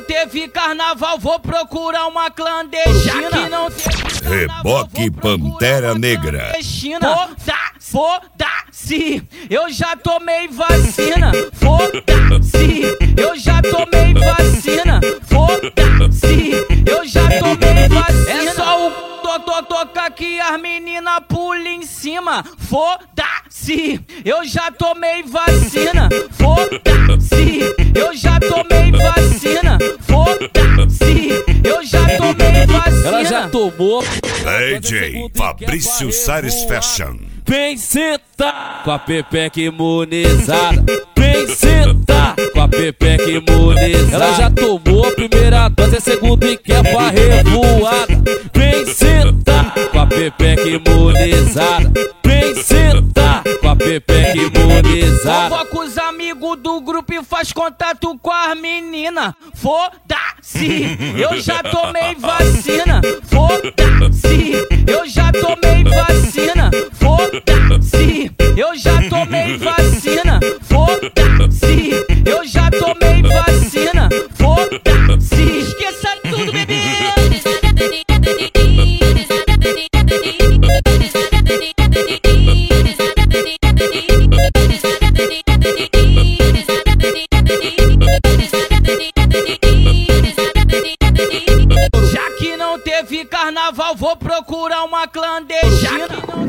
teve carnaval, vou procurar uma clandestina. Já que não teve Reboque Pantera Negra. Foda-se, eu já tomei vacina. Foda-se, eu já tomei vacina. Foda-se, eu já tomei vacina. É só o toca que as meninas pulam em cima. Foda-se, eu já tomei vacina. Foda-se, eu já tomei vacina. Foda-se, eu já tomei vacina. Ela já tomou. DJ Fabrício Sares Fashion. Vem sentar com a pepeca imunizada. Vem sentar com a pepeca imunizada. Ela já tomou a primeira dose, a segunda e quer pra revoada. Vem sentar com a pepeca imunizada. Vem sentar com a pepeca imunizada. Convoca os amigos do grupo e faz contato com as meninas. Foda-se, eu já tomei vacina. Foda-se, eu já tomei vacina. Foda-se, eu já tomei vacina. Foda-se, eu já tomei vacina. Foda-se, esqueça tudo, bebê. Já que não teve carnaval, vou procurar uma clandestina.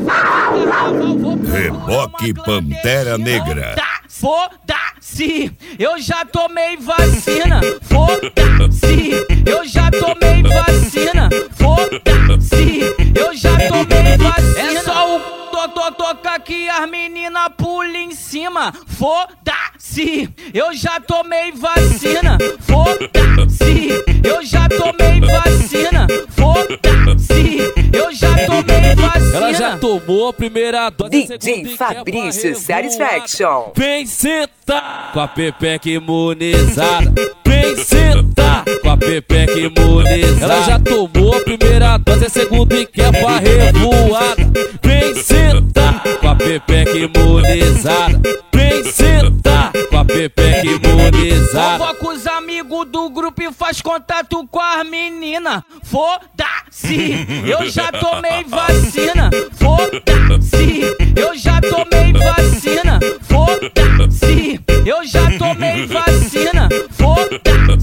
Reboque Pantera Negra. Foda-se, eu já tomei vacina. Foda-se, eu já tomei vacina. Foda-se, eu já tomei vacina. É só o toca que as meninas pulam em cima. Foda-se, eu já tomei vacina. Foda-se, eu já tomei vacina. Foda-se, eu já tomei vacina. Ela já tomou a primeira dose. DJ Fabrício Satisfaction. Vem sentar com a pepeca imunizada. Vem sentar com a pepeca imunizada. Ela já tomou a primeira dose, a segunda e quer pra revoada. Vem sentar com a pepeca imunizada. Vem sentar com a pepeca imunizada. Convoca os amigos do grupo e faz contato com as meninas. Foda-se, eu já tomei vacina. Foda-se, eu já tomei vacina. Foda-se, eu já tomei vacina. Foda-se.